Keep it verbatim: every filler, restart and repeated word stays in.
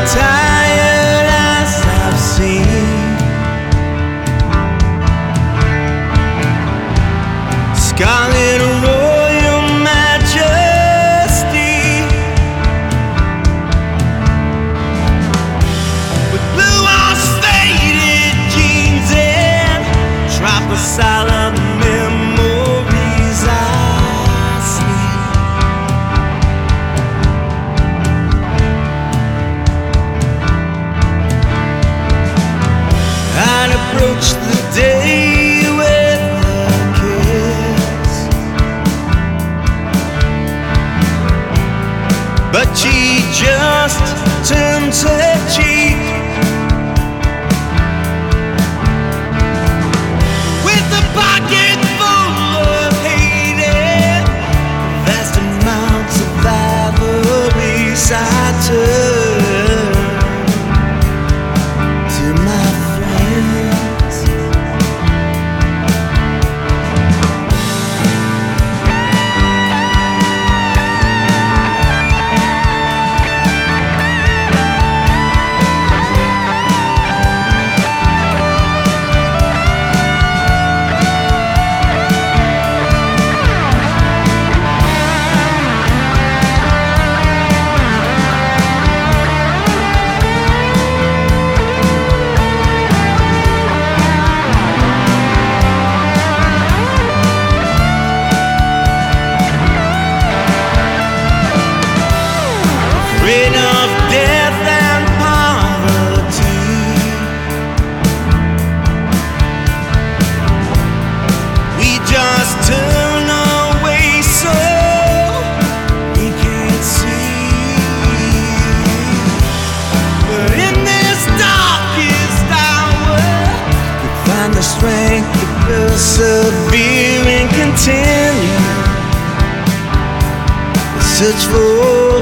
tired as I've seen. Scarlet Royal Majesty, with blue on faded jeans and tropical silent memories I sleep. I'd approach the day with a kiss, but she just turns her cheek. With a pocket full of hate, vast amounts of avarice, I turn to my friends. Afraid of death and poverty, we just turn away so we can't see. But in this darkest hour, we find the strength to persevere and continue the search for